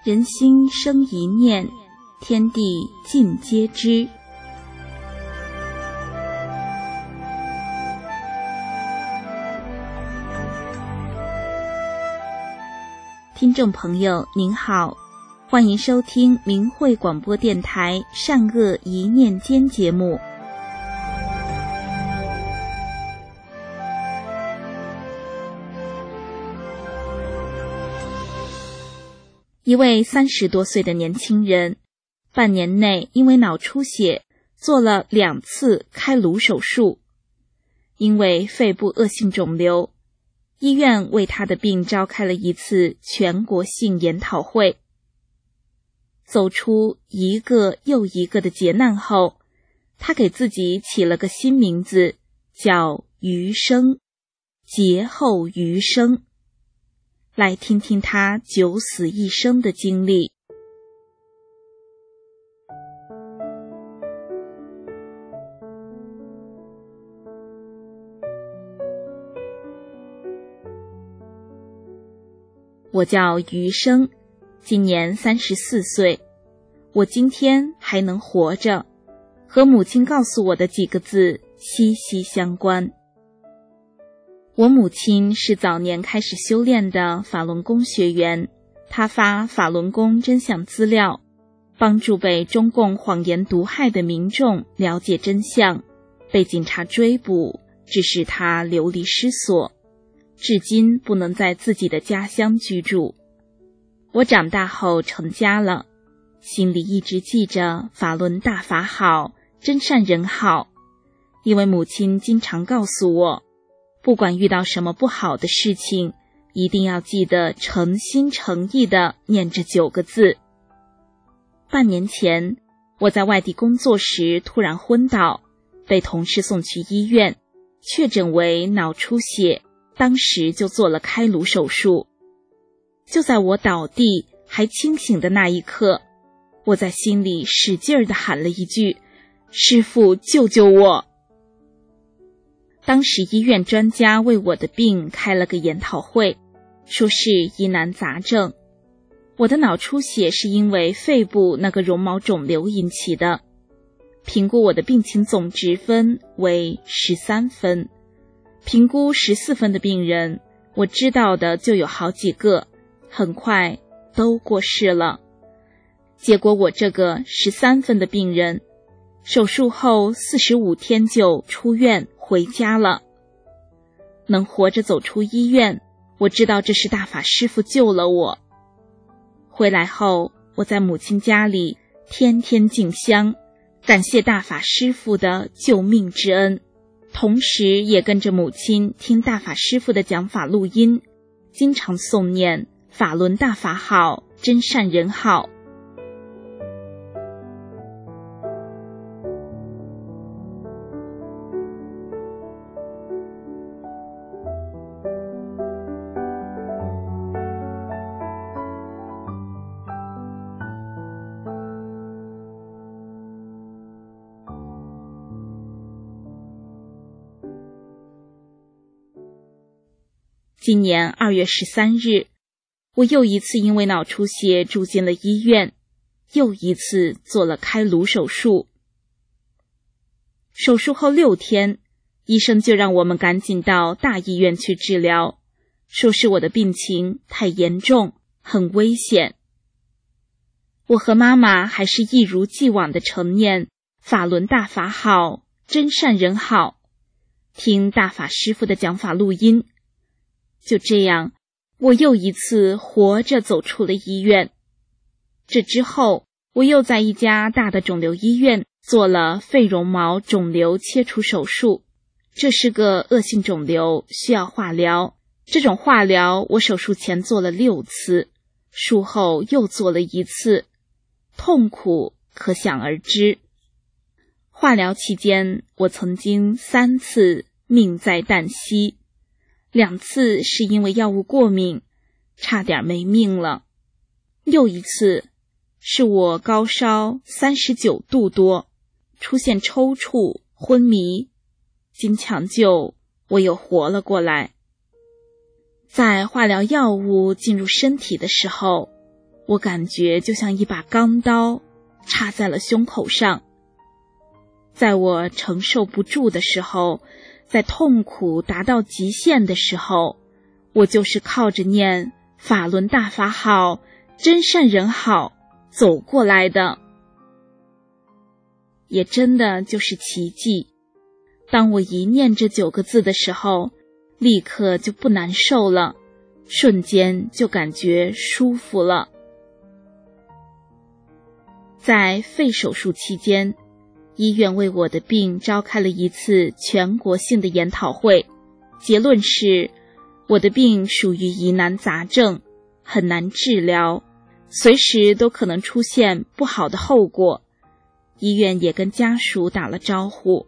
人心生一念，天地尽皆知。听众朋友您好，欢迎收听明慧广播电台善恶一念间节目。一位30多岁的年轻人，半年内因为脑出血做了2次开颅手术。因为肺部恶性肿瘤，医院为他的病召开了一次全国性研讨会。走出一个又一个的劫难后，他给自己起了个新名字，叫余生，劫后余生。来听听他九死一生的经历。我叫余生，今年34岁。我今天还能活着，和母亲告诉我的几个字息息相关。我母亲是早年开始修炼的法轮功学员，她发法轮功真相资料，帮助被中共谎言毒害的民众了解真相，被警察追捕，致使她流离失所，至今不能在自己的家乡居住。我长大后成家了，心里一直记着法轮大法好，真善人好，因为母亲经常告诉我，不管遇到什么不好的事情，一定要记得诚心诚意地念这9个字。半年前，我在外地工作时突然昏倒，被同事送去医院，确诊为脑出血，当时就做了开颅手术。就在我倒地还清醒的那一刻，我在心里使劲地喊了一句：师父，救救我！当时医院专家为我的病开了个研讨会，说是疑难杂症。我的脑出血是因为肺部那个绒毛肿瘤引起的，评估我的病情总值分为13分。评估14分的病人，我知道的就有好几个，很快都过世了。结果我这个13分的病人，手术后45天就出院回家了。能活着走出医院，我知道这是大法师父救了我。回来后，我在母亲家里天天敬香，感谢大法师父的救命之恩，同时也跟着母亲听大法师父的讲法录音，经常诵念法轮大法好，真善人好。今年2月13日，我又一次因为脑出血住进了医院，又一次做了开颅手术。手术后6天，医生就让我们赶紧到大医院去治疗，说是我的病情太严重，很危险。我和妈妈还是一如既往的承念法轮大法好，真善人好，听大法师父的讲法录音。就这样，我又一次活着走出了医院。这之后，我又在一家大的肿瘤医院做了肺绒毛肿瘤切除手术。这是个恶性肿瘤，需要化疗。这种化疗我手术前做了6次，术后又做了1次，痛苦可想而知。化疗期间，我曾经3次命在旦夕，2次是因为药物过敏，差点没命了。又一次是我高烧39度多，出现抽搐、昏迷，经抢救，我又活了过来。在化疗药物进入身体的时候， 我感觉就像一把钢刀插在了胸口上。在我承受不住的时候，在痛苦达到极限的时候，我就是靠着念法轮大法好，真善人好走过来的。也真的就是奇迹，当我一念这9个字的时候，立刻就不难受了，瞬间就感觉舒服了。在肺手术期间，医院为我的病召开了一次全国性的研讨会，结论是我的病属于疑难杂症，很难治疗，随时都可能出现不好的后果。医院也跟家属打了招呼。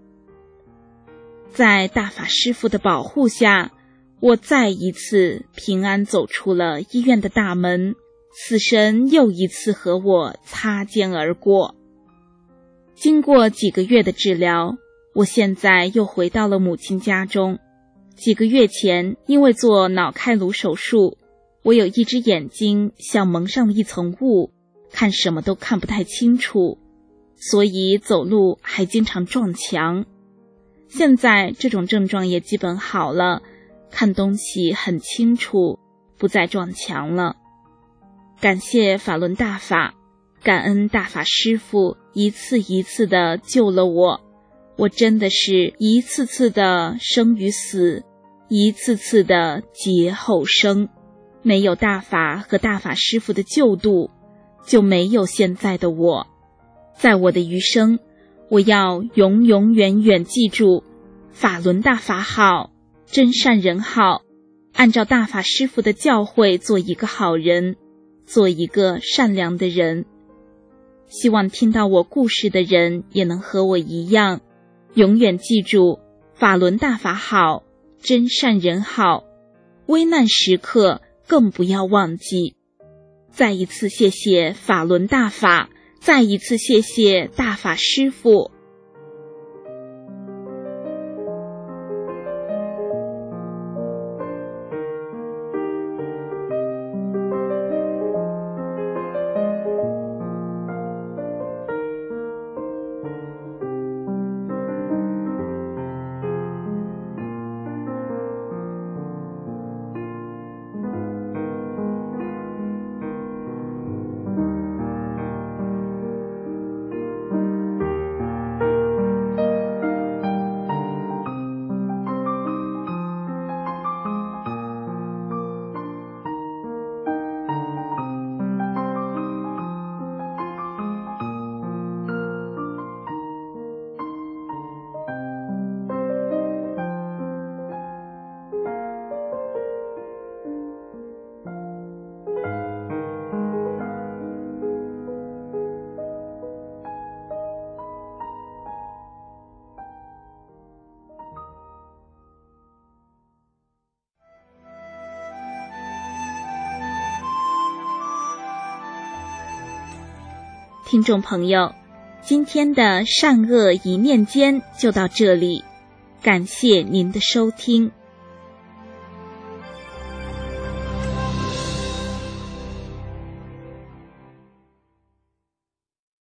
在大法师父的保护下，我再一次平安走出了医院的大门，死神又一次和我擦肩而过。经过几个月的治疗，我现在又回到了母亲家中。几个月前，因为做脑开颅手术，我有一只眼睛像蒙上了一层雾，看什么都看不太清楚，所以走路还经常撞墙。现在这种症状也基本好了，看东西很清楚，不再撞墙了。感谢法轮大法，感恩大法师父一次一次的救了我，我真的是一次次的生与死，一次次的劫后生。没有大法和大法师父的救度，就没有现在的我。在我的余生，我要永永远远记住法轮大法好，真善人好，按照大法师父的教诲做一个好人，做一个善良的人。希望听到我故事的人也能和我一样，永远记住法轮大法好，真善人好，危难时刻更不要忘记。再一次谢谢法轮大法，再一次谢谢大法师父。听众朋友，今天的善恶一念间就到这里，感谢您的收听。